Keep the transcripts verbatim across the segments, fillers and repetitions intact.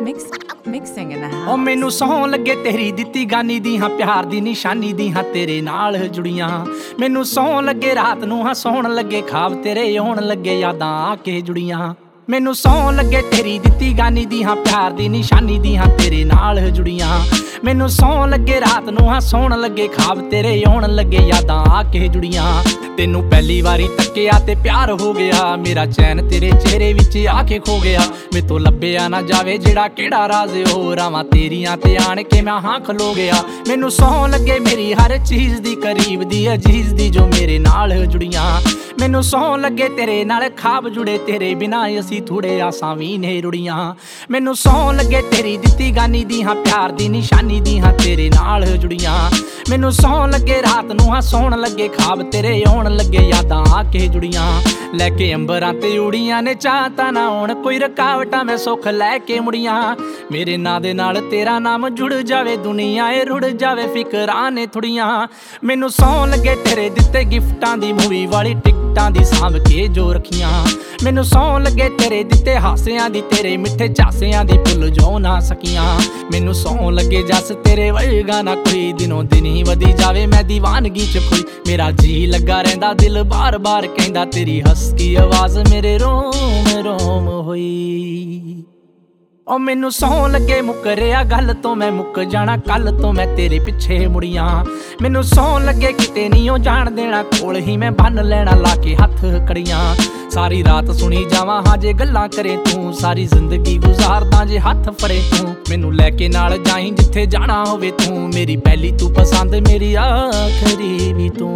Mix, mixing in the house. ओ मैनू सौं लगे तेरी दित्ती गानी दी हाँ प्यार दी निशानी दी हाँ तेरे नाल जुड़ियां। मैनू सौं लगे रात नू हाँ सौण लगे खाब तेरे आउण लगे यादां आके जुड़ियां। मैनू सौं लगे तेरी दित्ती गानी दी हाँ प्यार दी निशानी दी हाँ तेरे नाल जुड़ियां। मैनू सौं लगे रात नू हाँ सौण लगे खाब तेरे आउण लगे यादां आके जुड़ियां। तेनू पहली वारी तक्किया ते प्यार हो गया, मेरा चैन तेरे चेहरे विच आके खो गया। मैं तो लभ्या ना जावे जेड़ा केड़ा राज हो, रावां तेरियां ते आण के मैं हां खलो गया। मैनू सौं लगे मेरी हर चीज़ दी करीब दी अजीज दी जो मेरे नाल जुड़ियां। मैनू सौं लगे तेरे नाल खाब जुड़े तेरे बिना असी थोड़े आसां वी ने रुड़ियां। मैनू सौं लगे तेरी दित्ती गानी दी हाँ प्यार दी निशानी दी हाँ तेरे नाल जुड़ियां। मैनू सौं लगे रात नू हाँ सौण लगे खाब तेरे आउण लगे यादां आके जुड़ियां। लैके अंबरां ते उड़ियां ने चाहता ना होण कोई रुकावटां मैं सुख लैके मुड़ियां। मेरे नां दे नाल तेरा नाम जुड़ जावे दुनिया ए रुड़ जावे फिकरां ने थोड़ियां। मैनू सौं लगे तेरे दित्ते गिफ्टां दी मूवी वाली टिकटां दी सांभ के जो रखियां। मैनू सौं लगे तेरे दित्ते हासियां दी तेरे मिठे झासियां दी भुल जो ना सकियां। मैनू सौं लगे जस तेरे वर्गा ना कोई दिनों दिन ही वधी जावे मैं दीवानगी च खोई। मेरा जी लगा रहिंदा दिल बार बार कहंदा तेरी हसकी आवाज़ मेरे रोम रोम होई। ओ मैनू सौं लगे मुकरिया गल तो मैं मुक जाना कल तो मैं तेरे पिछे मुड़ियां। मैनू सौं लगे किते नहीं ओ जान देना कोल ही मैं बन लेना लाके हथ कड़ियां। सारी रात सुनी जावां हाँ जे गल्लां करे तू, सारी जिंदगी गुजारदा जे हथ फड़े तू। मैनू लैके नाल जाई जिथे जाना होवे तू, मेरी पहली तू पसंद मेरी आखरी भी तू।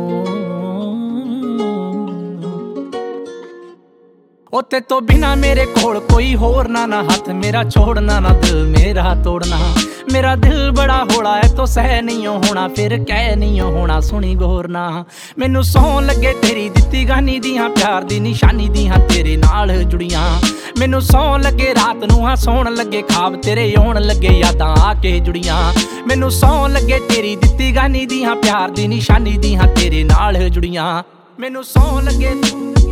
ओ ते तो बिना मेरे कोल कोई होर ना ना हाथ मेरा छोड़ना ना दिल मेरा तोड़ना। मेरा दिल बड़ा होड़ा है तो सह नहीं होना फिर कह नहीं होना सुनी गोरना। मैनू सौं लगे तेरी दित्ती गानी दी हाँ प्यार दी निशानी दी हाँ तेरे नाल जुड़ियां। मैनू सौं लगे रात नू हाँ सौण लगे खाब तेरे आउण लगे यादां आके जुड़ियां। मैनू सौं लगे तेरी दित्ती गानी दी हाँ प्यार दी निशानी दी हाँ तेरे नाल जुड़ियां। मैनू सौं लगे